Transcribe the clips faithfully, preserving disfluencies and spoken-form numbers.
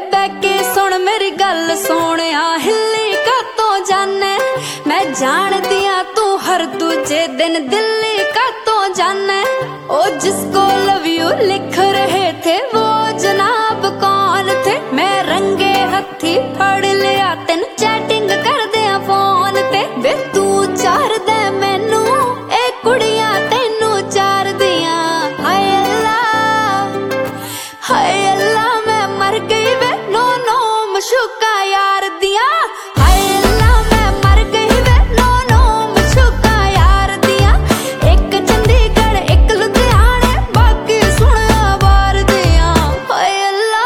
बैके सुन मेरी गल सोनिया, हिली कातों जाने मैं जान दिया तू हर दूजे दिन दिल्ली कातों जाने। ओ जिसको लव यू लिख रहे थे वो जनाब कौन थे, मैं रंगे हथी फड़ लिया तेन चैटिंग कर दिया फोन ते। वे तू चार दे मैनू ए कुड़ियां तेनू चार दिया, हाय अल्लाह हाय अल्लाह मैं मर गई वे नो नो मशूका यार दिया। हाय अल्लाह मैं मर गई वे नो नो मशूका यार दिया। एक चंडीगढ़ एक लुधियाने बाकी सुन बार दिया, हाय अल्लाह।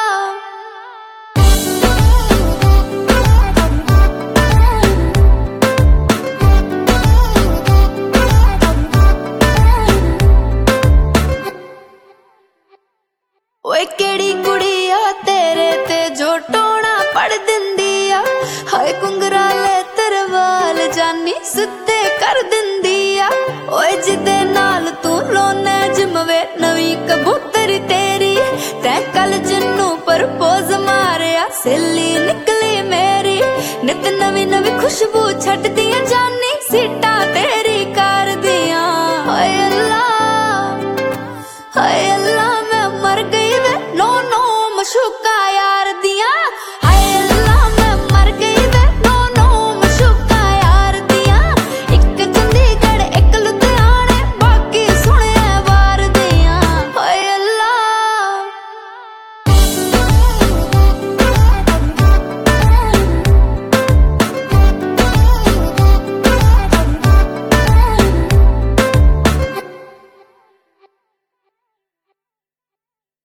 ओए केड़ी कुड़िया तेरे ते जो टोना पड़ दिंदी आ, हाय कुंगराले तेरे वाल जानी सिद्धे कर दिंदी आ। ओए जिदे नाल तू लोने जिमवे नवी कबूतरी तेरी, तै कल जिन्नू प्रपोज मारिया सहेली निकली मेरी। नित नवी नवी खुशबू छट दिया जानी सीटा तेरी कर दिया, हाय अल्लाह हाय अल्लाह मैं मर गई वे नो नो मशूका यार दिया।